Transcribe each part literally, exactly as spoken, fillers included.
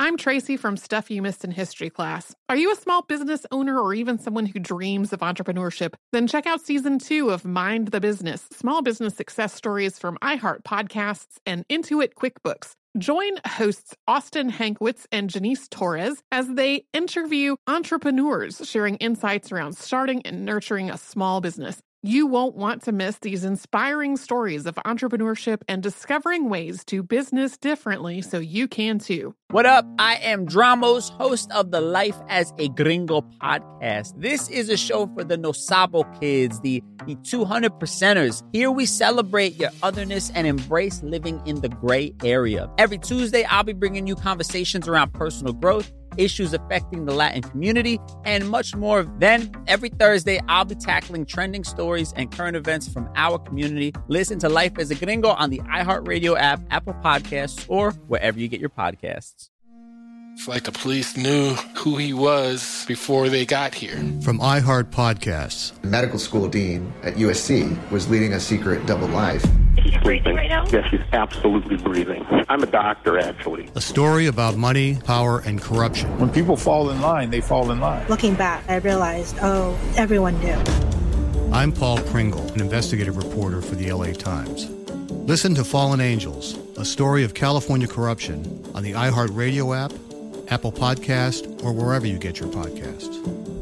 I'm Tracy from Stuff You Missed in History Class. Are you a small business owner or even someone who dreams of entrepreneurship? Then check out season two of Mind the Business, small business success stories from iHeart Podcasts and Intuit QuickBooks. Join hosts Austin Hankwitz and Janice Torres as they interview entrepreneurs sharing insights around starting and nurturing a small business. You won't want to miss these inspiring stories of entrepreneurship and discovering ways to business differently so you can too. What up? I am Dramos, host of the Life as a Gringo podcast. This is a show for the No Sabo kids, the, the two hundred percenters. Here we celebrate your otherness and embrace living in the gray area. Every Tuesday, I'll be bringing you conversations around personal growth, issues affecting the Latin community, and much more. Then, every Thursday, I'll be tackling trending stories and current events from our community. Listen to Life as a Gringo on the iHeartRadio app, Apple Podcasts, or wherever you get your podcasts. It's like the police knew who he was before they got here. From iHeart Podcasts. The medical school dean at U S C was leading a secret double life. Is she breathing right now? Yes, she's absolutely breathing. I'm a doctor, actually. A story about money, power, and corruption. When people fall in line, they fall in line. Looking back, I realized, oh, everyone knew. I'm Paul Pringle, an investigative reporter for the L A Times. Listen to Fallen Angels, a story of California corruption on the iHeartRadio app, Apple Podcast, or wherever you get your podcasts.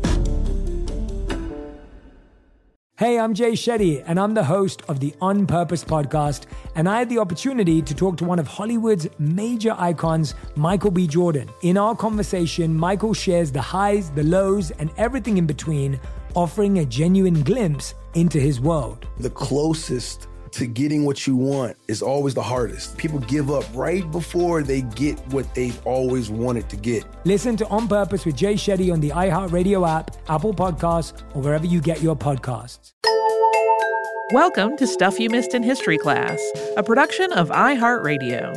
Hey, I'm Jay Shetty, and I'm the host of the On Purpose podcast, and I had the opportunity to talk to one of Hollywood's major icons, Michael B. Jordan. In our conversation, Michael shares the highs, the lows, and everything in between, offering a genuine glimpse into his world. The closest to getting what you want is always the hardest. People give up right before they get what they've always wanted to get. Listen to On Purpose with Jay Shetty on the iHeartRadio app, Apple Podcasts, or wherever you get your podcasts. Welcome to Stuff You Missed in History Class, a production of iHeartRadio.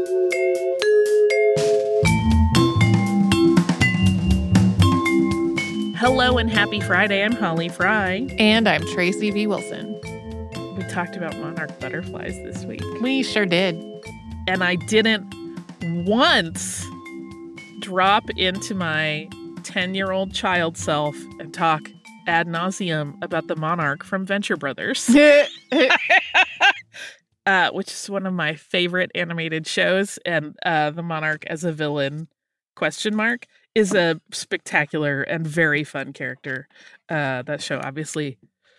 Hello and happy Friday. I'm Holly Fry. And I'm Tracy V. Wilson. We talked about monarch butterflies this week. We sure did. And I didn't once drop into my ten-year-old child self and talk ad nauseum about the monarch from Venture Brothers, uh, which is one of my favorite animated shows. And uh, the monarch as a villain, question mark, is a spectacular and very fun character. Uh, that show, obviously,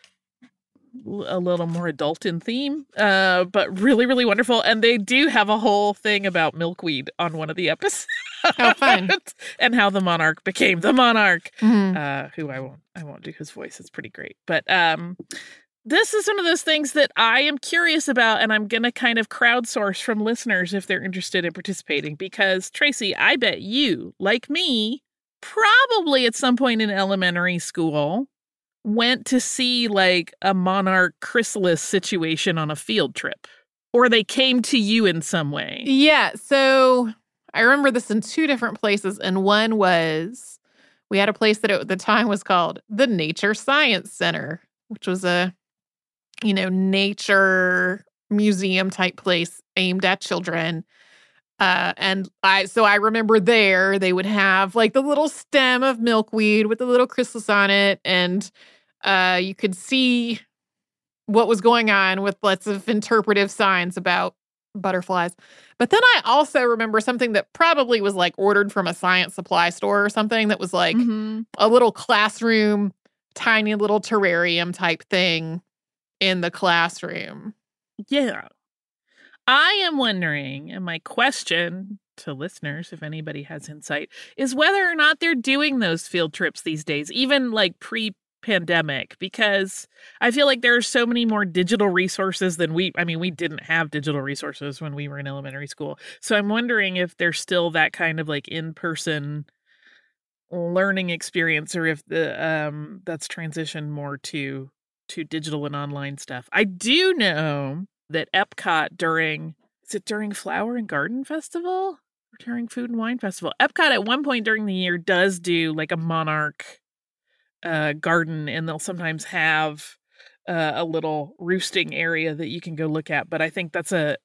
a little more adult in theme, uh, but really, really wonderful. And they do have a whole thing about milkweed on one of the episodes. How fun. And how the monarch became the monarch, mm-hmm. uh, who I won't, I won't do his voice. It's pretty great. But um, this is one of those things that I am curious about, and I'm going to kind of crowdsource from listeners if they're interested in participating. Because, Tracy, I bet you, like me, probably at some point in elementary school, went to see like a monarch chrysalis situation on a field trip, or they came to you in some way. Yeah. So I remember this in two different places. And one was, we had a place that at the time was called the Nature Science Center, which was a, you know, nature museum type place aimed at children. Uh, and I, so I remember there they would have like the little stem of milkweed with the little chrysalis on it. And Uh, you could see what was going on with lots of interpretive signs about butterflies. But then I also remember something that probably was like ordered from a science supply store or something that was like mm-hmm. a little classroom, tiny little terrarium type thing in the classroom. Yeah. I am wondering, and my question to listeners, if anybody has insight, is whether or not they're doing those field trips these days, even like pre pandemic, because I feel like there are so many more digital resources than we, I mean, we didn't have digital resources when we were in elementary school. So I'm wondering if there's still that kind of like in-person learning experience, or if the um that's transitioned more to to digital and online stuff. I do know that Epcot during, is it during Flower and Garden Festival or during Food and Wine Festival? Epcot at one point during the year does do like a monarch Uh, garden, and they'll sometimes have uh, a little roosting area that you can go look at. But I think that's a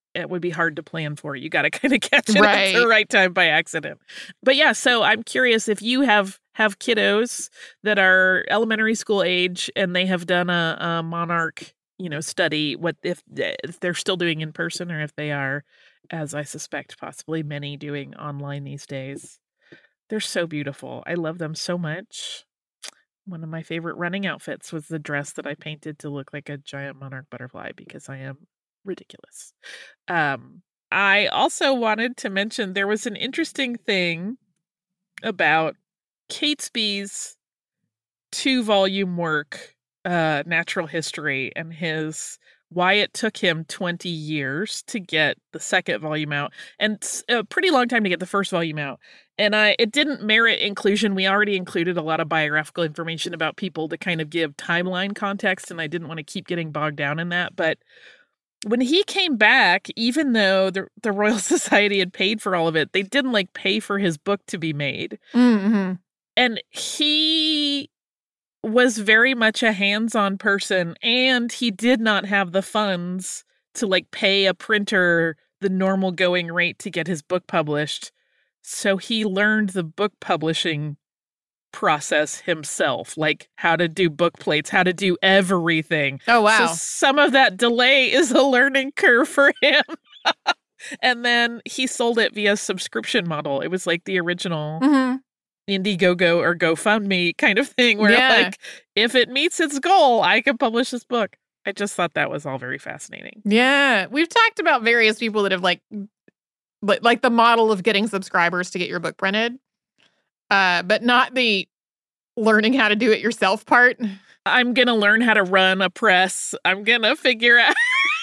it would be hard to plan for. You got to kind of catch it Right. at the right time by accident. But yeah, so I'm curious if you have have kiddos that are elementary school age and they have done a, a Monarch, you know, study, what if, if they're still doing in person or if they are, as I suspect, possibly many doing online these days. They're so beautiful. I love them so much. One of my favorite running outfits was the dress that I painted to look like a giant monarch butterfly because I am ridiculous. Um, I also wanted to mention there was an interesting thing about Catesby's two-volume work, uh, Natural History, and his why it took him twenty years to get the second volume out, and a pretty long time to get the first volume out. And I, it didn't merit inclusion. We already included a lot of biographical information about people to kind of give timeline context, and I didn't want to keep getting bogged down in that. But when he came back, even though the, the Royal Society had paid for all of it, they didn't like pay for his book to be made. Mm-hmm. And he was very much a hands-on person, and he did not have the funds to like pay a printer the normal going rate to get his book published. So he learned the book publishing process himself, like how to do book plates, how to do everything. Oh, wow. So some of that delay is a learning curve for him. And then he sold it via subscription model. It was like the original Mm-hmm. Indiegogo or GoFundMe kind of thing where Yeah. like, if it meets its goal, I can publish this book. I just thought that was all very fascinating. Yeah. We've talked about various people that have like, like, like the model of getting subscribers to get your book printed, uh, but not the learning how to do it yourself part. I'm going to learn how to run a press. I'm going to figure out.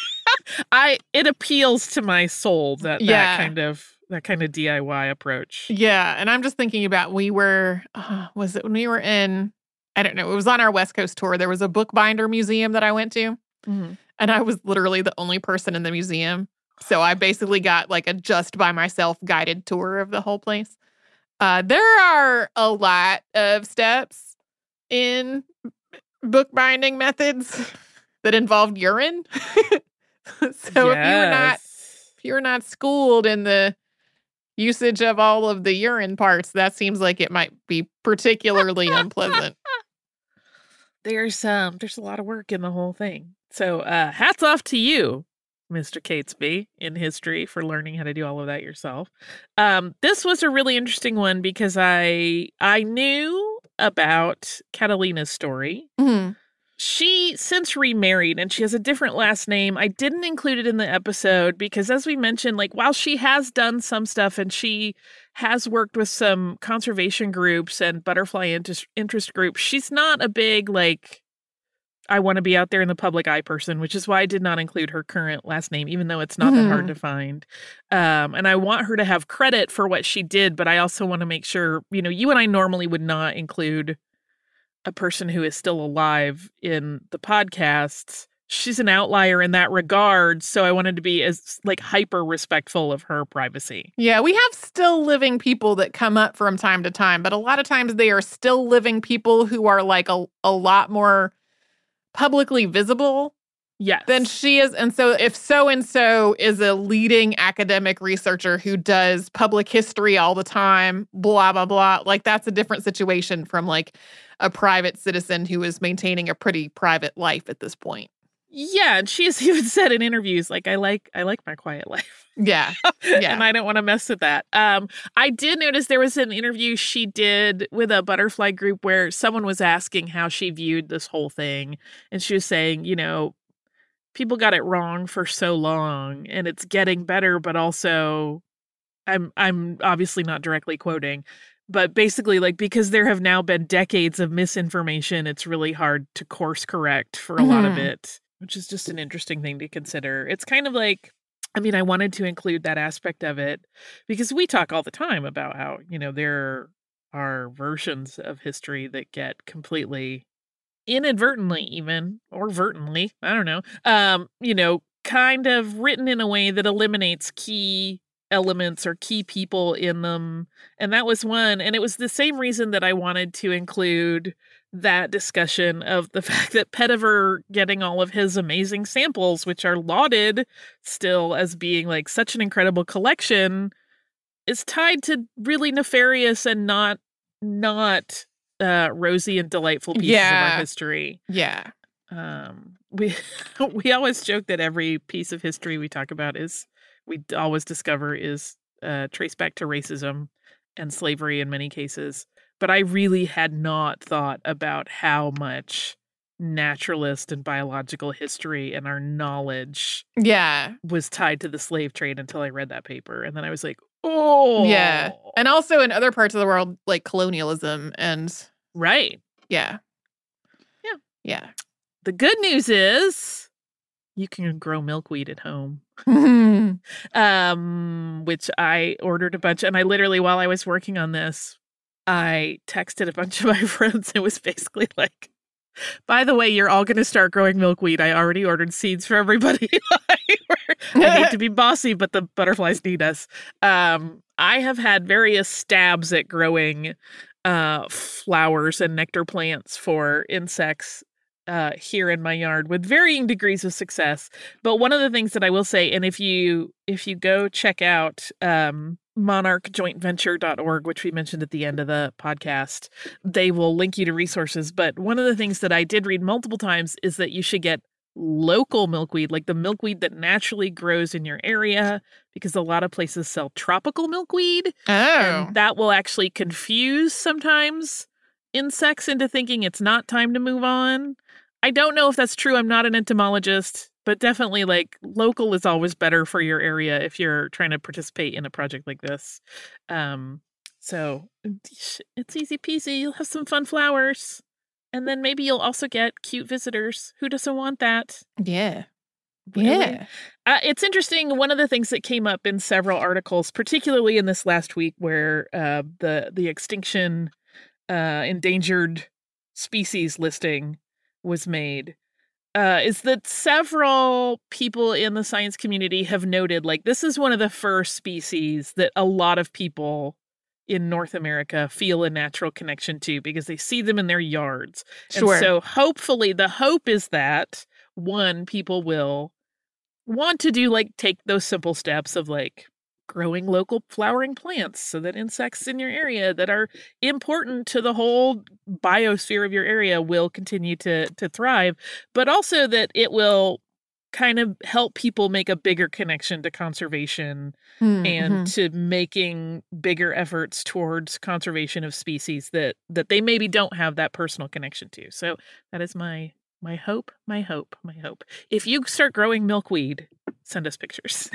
I it appeals to my soul that Yeah. that kind of that kind of D I Y approach. Yeah. And I'm just thinking about, we were, uh, was it when we were in, I don't know, it was on our West Coast tour. There was a bookbinder museum that I went to, Mm-hmm. and I was literally the only person in the museum. So I basically got like a just by myself guided tour of the whole place. Uh, there are a lot of steps in bookbinding methods that involved urine. So if you're not if you're not schooled in the usage of all of the urine parts, that seems like it might be particularly unpleasant. There's um there's a lot of work in the whole thing. So uh hats off to you, Mister Catesby, in history for learning how to do all of that yourself. Um this was a really interesting one because I I knew about Catalina's story. Mm-hmm. She since remarried and she has a different last name. I didn't include it in the episode because, as we mentioned, like while she has done some stuff and she has worked with some conservation groups and butterfly interest, interest groups, she's not a big, like, I want to be out there in the public eye person, which is why I did not include her current last name, even though it's not Mhm. that hard to find. Um, and I want her to have credit for what she did, but I also want to make sure, you know, you and I normally would not include a person who is still alive in the podcasts. She's an outlier in that regard, so I wanted to be as like hyper respectful of her privacy. Yeah, we have still living people that come up from time to time, but a lot of times they are still living people who are like a, a lot more publicly visible Yes. than she is. And so if so-and-so is a leading academic researcher who does public history all the time, blah, blah, blah, like that's a different situation from like a private citizen who is maintaining a pretty private life at this point. Yeah, and she has even said in interviews, like, I like I like my quiet life. Yeah. Yeah. And I don't want to mess with that. Um, I did notice there was an interview she did with a butterfly group where someone was asking how she viewed this whole thing. And she was saying, you know, people got it wrong for so long and it's getting better, but also I'm I'm obviously not directly quoting, but basically like because there have now been decades of misinformation, it's really hard to course correct for a mm-hmm. lot of it, which is just an interesting thing to consider. It's kind of like, I mean, I wanted to include that aspect of it because we talk all the time about how, you know, there are versions of history that get completely inadvertently even, or vertently, I don't know, um, you know, kind of written in a way that eliminates key elements or key people in them. And that was one. And it was the same reason that I wanted to include that discussion of the fact that Pettiver getting all of his amazing samples, which are lauded still as being like such an incredible collection, is tied to really nefarious and not not uh, rosy and delightful pieces Yeah. of our history. Yeah. Um, we we always joke that every piece of history we talk about is we always discover is uh, traced back to racism and slavery in many cases. But I really had not thought about how much naturalist and biological history and our knowledge Yeah. was tied to the slave trade until I read that paper. And then I was like, oh. Yeah. And also in other parts of the world, like colonialism and. Right. Yeah. Yeah. Yeah. The good news is you can grow milkweed at home. um, which I ordered a bunch. And I literally, while I was working on this, I texted a bunch of my friends. It was basically like, by the way, you're all going to start growing milkweed. I already ordered seeds for everybody. I hate to be bossy, but the butterflies need us. Um, I have had various stabs at growing uh, flowers and nectar plants for insects uh, here in my yard with varying degrees of success. But one of the things that I will say, and if you if you go check out um, monarch joint venture dot org, which we mentioned at the end of the podcast, they will link you to resources. But one of the things that I did read multiple times is that you should get local milkweed, like the milkweed that naturally grows in your area, because a lot of places sell tropical milkweed. Oh. And that will actually confuse sometimes insects into thinking it's not time to move on. I don't know if that's true. I'm not an entomologist, but definitely like local is always better for your area if you're trying to participate in a project like this. Um, so it's easy peasy. You'll have some fun flowers. And then maybe you'll also get cute visitors. Who doesn't want that? Yeah. Really? Yeah. Uh, it's interesting. One of the things that came up in several articles, particularly in this last week, where uh, the the extinction uh, endangered species listing was made, uh, is that several people in the science community have noted, like, this is one of the first species that a lot of people in North America feel a natural connection to because they see them in their yards. Sure. And so hopefully the hope is that, one, people will want to do, like, take those simple steps of, like, growing local flowering plants so that insects in your area that are important to the whole biosphere of your area will continue to to thrive, but also that it will kind of help people make a bigger connection to conservation mm-hmm. and to making bigger efforts towards conservation of species that that they maybe don't have that personal connection to. So that is my my hope, my hope, my hope. If you start growing milkweed, send us pictures.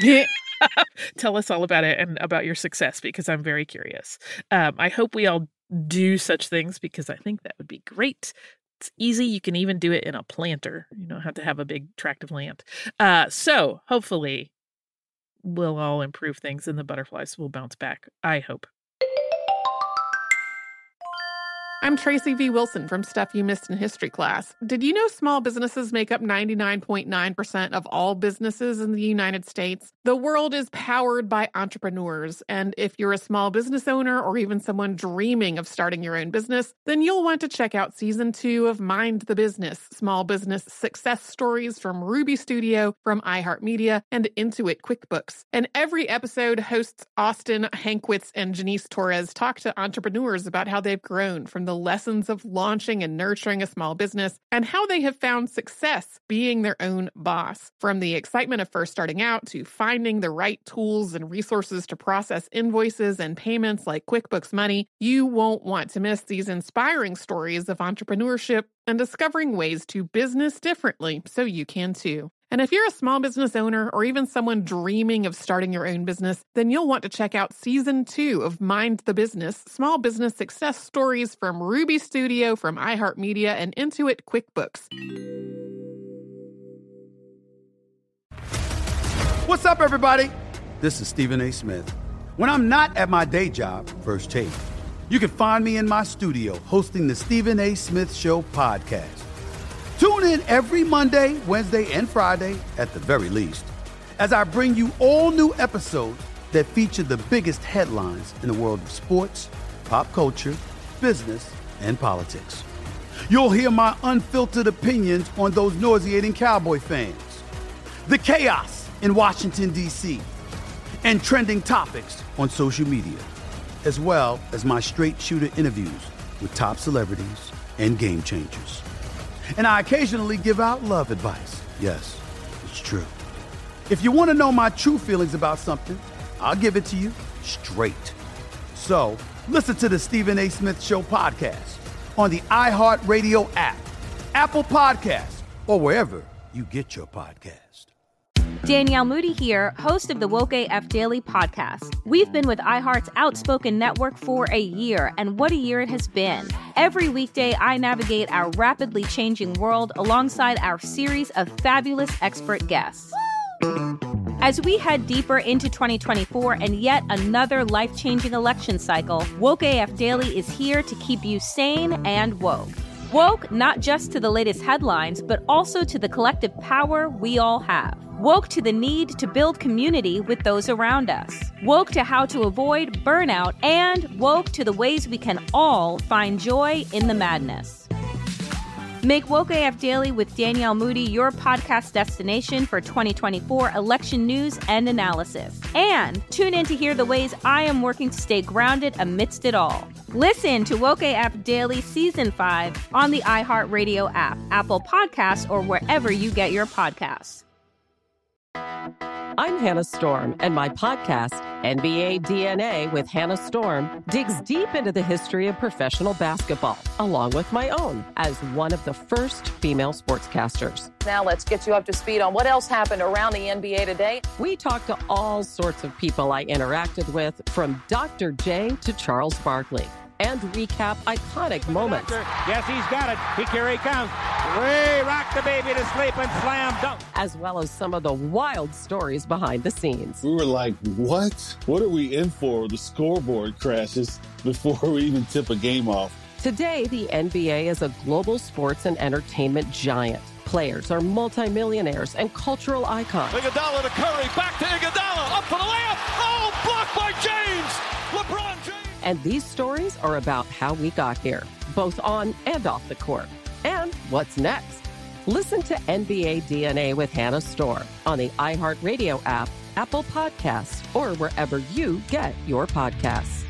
Tell us all about it and about your success, because I'm very curious. Um, I hope we all do such things because I think that would be great. It's easy. You can even do it in a planter. You don't have to have a big tract of land. Uh, so hopefully we'll all improve things and the butterflies will bounce back. I hope. I'm Tracy V. Wilson from Stuff You Missed in History Class. Did you know small businesses make up ninety-nine point nine percent of all businesses in the United States? The world is powered by entrepreneurs, and if you're a small business owner or even someone dreaming of starting your own business, then you'll want to check out Season two of Mind the Business, Small Business Success Stories from Ruby Studio, from iHeartMedia, and Intuit QuickBooks. And every episode, hosts Austin Hankwitz and Janice Torres talk to entrepreneurs about how they've grown from the the lessons of launching and nurturing a small business and how they have found success being their own boss. From the excitement of first starting out to finding the right tools and resources to process invoices and payments like QuickBooks Money, you won't want to miss these inspiring stories of entrepreneurship and discovering ways to business differently so you can too. And if you're a small business owner or even someone dreaming of starting your own business, then you'll want to check out Season two of Mind the Business, Small Business Success Stories from Ruby Studio, from iHeartMedia, and Intuit QuickBooks. What's up, everybody? This is Stephen A. Smith. When I'm not at my day job, First Take, you can find me in my studio hosting the Stephen A. Smith Show podcast. Tune in every Monday, Wednesday, and Friday, at the very least, as I bring you all new episodes that feature the biggest headlines in the world of sports, pop culture, business, and politics. You'll hear my unfiltered opinions on those nauseating Cowboy fans, the chaos in Washington, D C, and trending topics on social media, as well as my straight shooter interviews with top celebrities and game changers. And I occasionally give out love advice. Yes, it's true. If you want to know my true feelings about something, I'll give it to you straight. So listen to the Stephen A. Smith Show podcast on the iHeartRadio app, Apple Podcasts, or wherever you get your podcast. Danielle Moody here, host of the Woke A F Daily podcast. We've been with iHeart's Outspoken Network for a year, and what a year it has been. Every weekday, I navigate our rapidly changing world alongside our series of fabulous expert guests. As we head deeper into twenty twenty-four and yet another life-changing election cycle, Woke A F Daily is here to keep you sane and woke. Woke not just to the latest headlines, but also to the collective power we all have. Woke to the need to build community with those around us. Woke to how to avoid burnout, and woke to the ways we can all find joy in the madness. Make Woke A F Daily with Danielle Moody your podcast destination for twenty twenty-four election news and analysis. And tune in to hear the ways I am working to stay grounded amidst it all. Listen to Woke A F Daily Season five on the iHeartRadio app, Apple Podcasts, or wherever you get your podcasts. I'm Hannah Storm, and my podcast, N B A D N A with Hannah Storm, digs deep into the history of professional basketball, along with my own, as one of the first female sportscasters. Now let's get you up to speed on what else happened around the N B A today. We talked to all sorts of people I interacted with, from Doctor J to Charles Barkley, and recap iconic moments. Yes, he's got it. He, here he comes. Way rock the baby to sleep and slam dunk. As well as some of the wild stories behind the scenes. We were like, what? What are we in for? The scoreboard crashes before we even tip a game off. Today, the N B A is a global sports and entertainment giant. Players are multimillionaires and cultural icons. Iguodala to Curry, back to Iguodala, up for the layup. Oh, blocked by James. LeBron James. And these stories are about how we got here, both on and off the court. And what's next? Listen to N B A D N A with Hannah Storm on the iHeartRadio app, Apple Podcasts, or wherever you get your podcasts.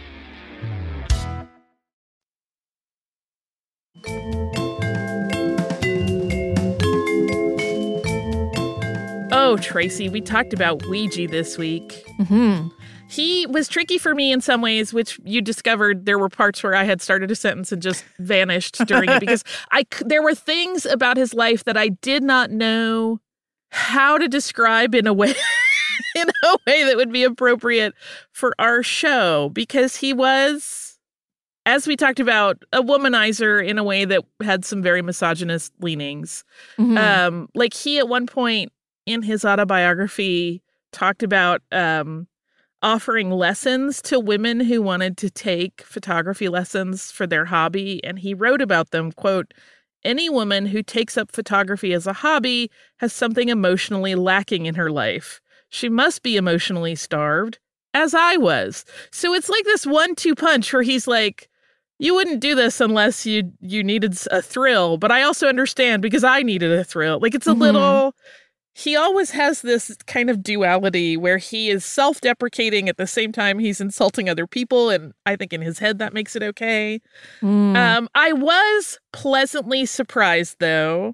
Oh, Tracy, we talked about Ouija this week. Mm-hmm. He was tricky for me in some ways, which you discovered there were parts where I had started a sentence and just vanished during it because I, there were things about his life that I did not know how to describe in a way in a way that would be appropriate for our show, because he was, as we talked about, a womanizer in a way that had some very misogynist leanings. Mm-hmm. Um, like he at one point in his autobiography talked about um, offering lessons to women who wanted to take photography lessons for their hobby. And he wrote about them, quote, "Any woman who takes up photography as a hobby has something emotionally lacking in her life. She must be emotionally starved, as I was." So it's like this one two punch where he's like, you wouldn't do this unless you you needed a thrill. But I also understand because I needed a thrill. Like it's a mm-hmm. little... He always has this kind of duality where he is self-deprecating at the same time he's insulting other people. And I think in his head that makes it okay. Mm. Um, I was pleasantly surprised, though,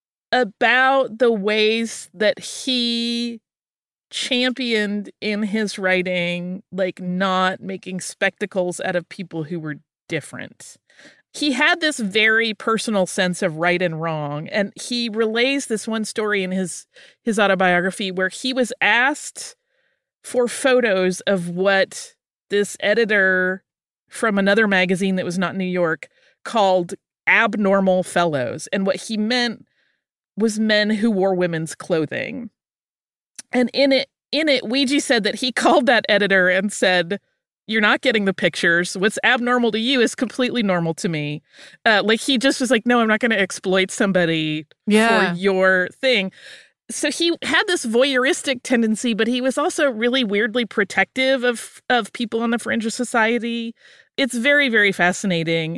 about the ways that he championed in his writing, like not making spectacles out of people who were different. He had this very personal sense of right and wrong, and he relays this one story in his his autobiography where he was asked for photos of what this editor from another magazine that was not in New York called abnormal fellows, and what he meant was men who wore women's clothing. And in it, in it, Ouija said that he called that editor and said, "You're not getting the pictures. What's abnormal to you is completely normal to me." Uh, like he just was like, no, I'm not going to exploit somebody yeah. for your thing. So he had this voyeuristic tendency, but he was also really weirdly protective of, of people on the fringe of society. It's very, very fascinating.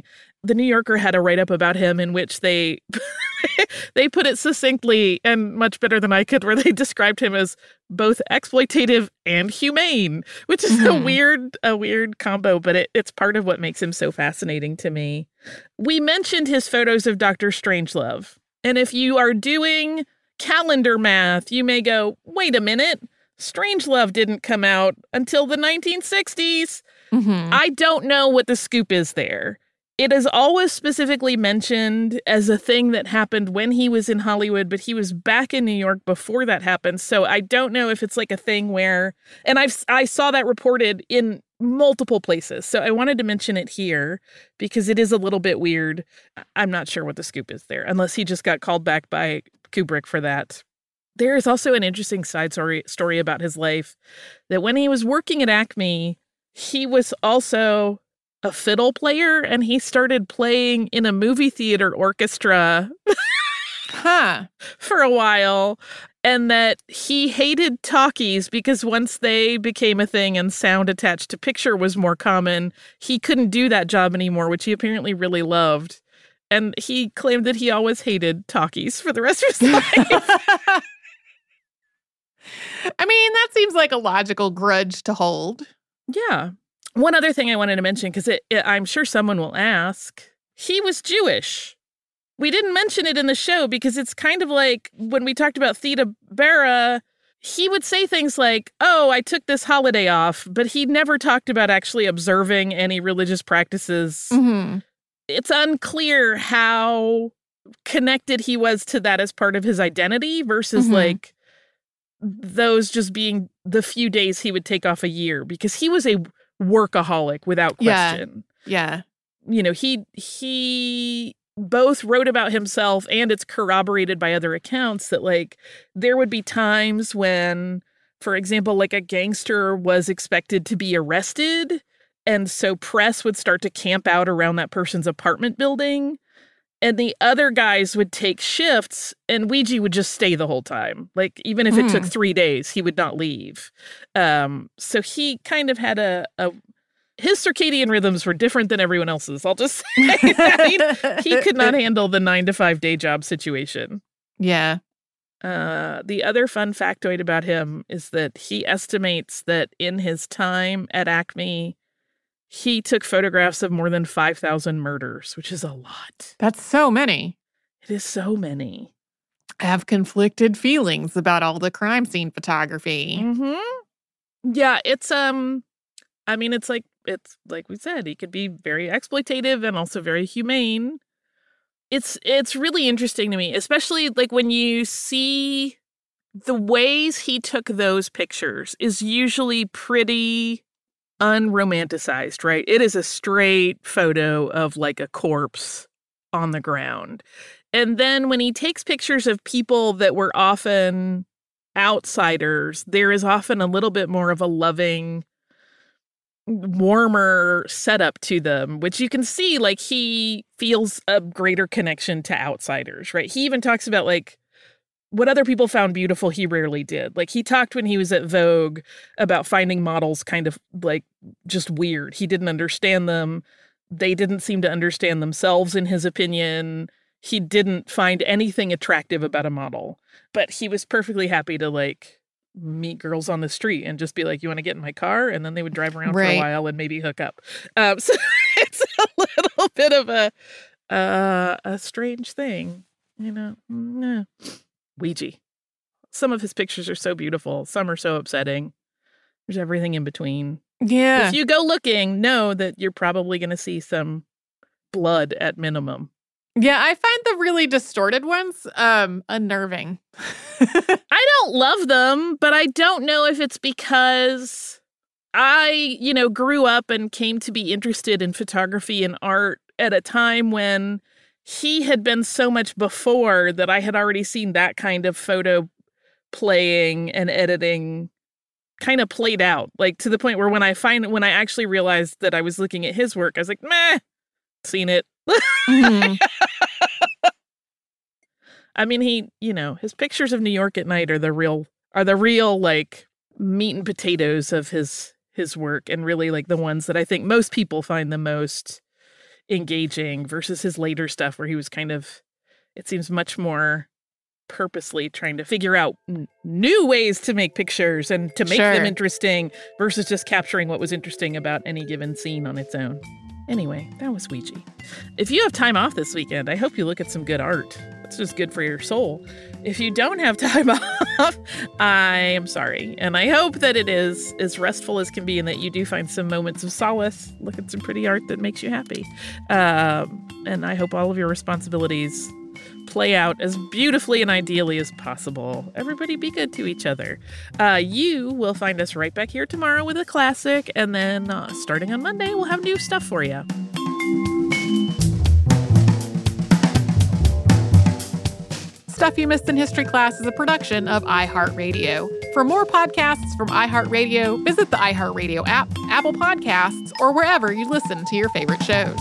the New Yorker had a write-up about him in which they they put it succinctly and much better than I could, where they described him as both exploitative and humane, which is mm-hmm. a weird a weird combo, but it, it's part of what makes him so fascinating to me. We mentioned his photos of Doctor Strangelove. And if you are doing calendar math, you may go, wait a minute, Strangelove didn't come out until the nineteen sixties. Mm-hmm. I don't know what the scoop is there. It is always specifically mentioned as a thing that happened when he was in Hollywood, but he was back in New York before that happened. So I don't know if it's like a thing where, and I've, I saw that reported in multiple places. So I wanted to mention it here because it is a little bit weird. I'm not sure what the scoop is there, unless he just got called back by Kubrick for that. There is also an interesting side story, story about his life that when he was working at Acme, he was also a fiddle player, and he started playing in a movie theater orchestra huh. for a while, and that he hated talkies because once they became a thing and sound attached to picture was more common, he couldn't do that job anymore, which he apparently really loved. And he claimed that he always hated talkies for the rest of his life. I mean, that seems like a logical grudge to hold. Yeah. One other thing I wanted to mention, because it, it, I'm sure someone will ask, he was Jewish. We didn't mention it in the show because it's kind of like when we talked about Theda Bara, he would say things like, oh, I took this holiday off, but he never talked about actually observing any religious practices. Mm-hmm. It's unclear how connected he was to that as part of his identity versus mm-hmm. like those just being the few days he would take off a year, because he was a workaholic without question. Yeah. yeah. You know, he he both wrote about himself, and it's corroborated by other accounts that like there would be times when, for example, like a gangster was expected to be arrested, and so press would start to camp out around that person's apartment building, and the other guys would take shifts, and Ouija would just stay the whole time. Like, even if it mm. took three days, he would not leave. Um, so he kind of had a, a... His circadian rhythms were different than everyone else's. I'll just say that. he, he could not handle the nine to five day job situation. Yeah. Uh, the other fun factoid about him is that he estimates that in his time at Acme, he took photographs of more than five thousand murders, which is a lot. That's so many. It is so many. I have conflicted feelings about all the crime scene photography. Mm-hmm. Yeah, it's, um, I mean, it's like, it's like we said, he could be very exploitative and also very humane. It's, it's really interesting to me, especially like when you see the ways he took those pictures is usually pretty unromanticized, right? It is a straight photo of like a corpse on the ground. And then when he takes pictures of people that were often outsiders, there is often a little bit more of a loving, warmer setup to them, which you can see like he feels a greater connection to outsiders, right? He even talks about like what other people found beautiful, he rarely did. Like, he talked when he was at Vogue about finding models kind of, like, just weird. He didn't understand them. They didn't seem to understand themselves, in his opinion. He didn't find anything attractive about a model. But he was perfectly happy to, like, meet girls on the street and just be like, you want to get in my car? And then they would drive around right. for a while and maybe hook up. Um, so it's a little bit of a, uh, a strange thing, you know? Yeah. Ouija. Some of his pictures are so beautiful. Some are so upsetting. There's everything in between. Yeah. If you go looking, know that you're probably going to see some blood at minimum. Yeah, I find the really distorted ones um, unnerving. I don't love them, but I don't know if it's because I, you know, grew up and came to be interested in photography and art at a time when he had been so much before that I had already seen that kind of photo playing and editing kind of played out, like to the point where when I find when I actually realized that I was looking at his work, I was like, meh, seen it. Mm-hmm. I mean, he, you know, his pictures of New York at night are the real are the real like meat and potatoes of his his work, and really like the ones that I think most people find the most engaging versus his later stuff where he was kind of, it seems much more purposely trying to figure out n- new ways to make pictures and to make Sure. them interesting versus just capturing what was interesting about any given scene on its own. Anyway, that was Ouija. If you have time off this weekend, I hope you look at some good art. It's just good for your soul. If you don't have time off, I am sorry. And I hope that it is as restful as can be and that you do find some moments of solace. Look at some pretty art that makes you happy. Um, and I hope all of your responsibilities play out as beautifully and ideally as possible. Everybody be good to each other. Uh, you will find us right back here tomorrow with a classic, and then uh, starting on Monday, we'll have new stuff for you. Stuff You Missed in History Class is a production of iHeartRadio. For more podcasts from iHeartRadio, visit the iHeartRadio app, Apple Podcasts, or wherever you listen to your favorite shows.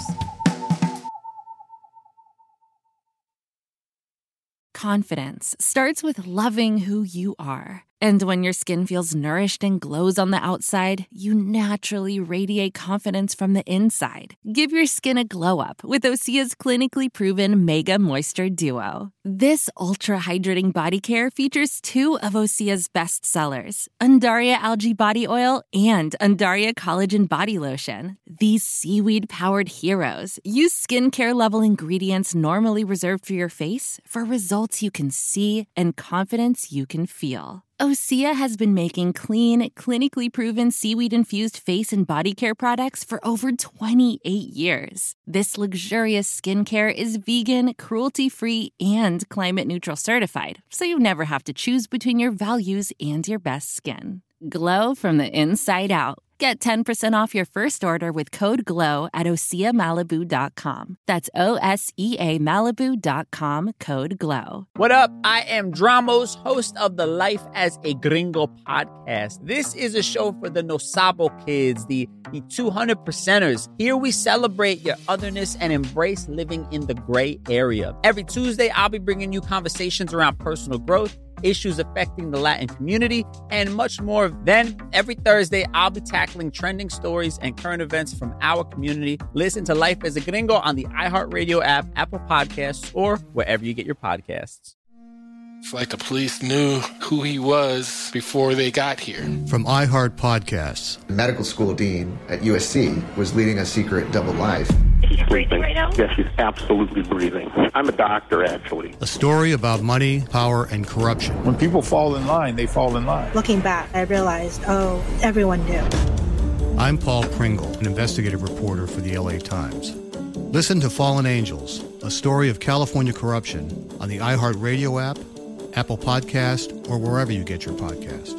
Confidence starts with loving who you are. And when your skin feels nourished and glows on the outside, you naturally radiate confidence from the inside. Give your skin a glow up with Osea's clinically proven Mega Moisture Duo. This ultra-hydrating body care features two of Osea's best sellers, Undaria Algae Body Oil and Undaria Collagen Body Lotion. These seaweed-powered heroes use skincare-level ingredients normally reserved for your face for results you can see and confidence you can feel. Osea has been making clean, clinically proven seaweed-infused face and body care products for over twenty-eight years. This luxurious skincare is vegan, cruelty-free, and climate-neutral certified, so you never have to choose between your values and your best skin. Glow from the inside out. Get ten percent off your first order with code GLOW at osea malibu dot com. That's O S E A Malibu dot com, code GLOW. What up? I am Dramos, host of the Life as a Gringo podcast. This is a show for the No Sabo kids, the, the two hundred percenters. Here we celebrate your otherness and embrace living in the gray area. Every Tuesday, I'll be bringing you conversations around personal growth, issues affecting the Latin community, and much more. Then, every Thursday, I'll be tackling trending stories and current events from our community. Listen to Life as a Gringo on the iHeartRadio app, Apple Podcasts, or wherever you get your podcasts. It's like the police knew who he was before they got here. From iHeart Podcasts. The medical school dean at U S C was leading a secret double life. She's breathing right now? Yes, she's absolutely breathing. I'm a doctor, actually. A story about money, power, and corruption. When people fall in line, they fall in line. Looking back, I realized, oh, everyone knew. I'm Paul Pringle, an investigative reporter for the L A Times. Listen to Fallen Angels, a story of California corruption on the iHeartRadio app, Apple Podcast, or wherever you get your podcasts.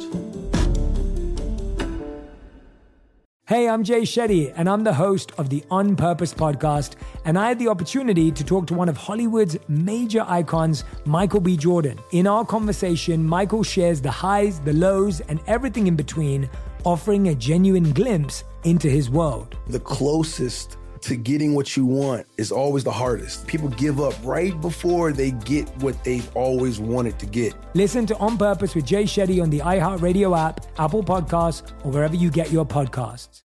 Hey, I'm Jay Shetty, and I'm the host of the On Purpose podcast, and I had the opportunity to talk to one of Hollywood's major icons, Michael B. Jordan. In our conversation, Michael shares the highs, the lows, and everything in between, offering a genuine glimpse into his world. The closest to getting what you want is always the hardest. People give up right before they get what they've always wanted to get. Listen to On Purpose with Jay Shetty on the iHeartRadio app, Apple Podcasts, or wherever you get your podcasts.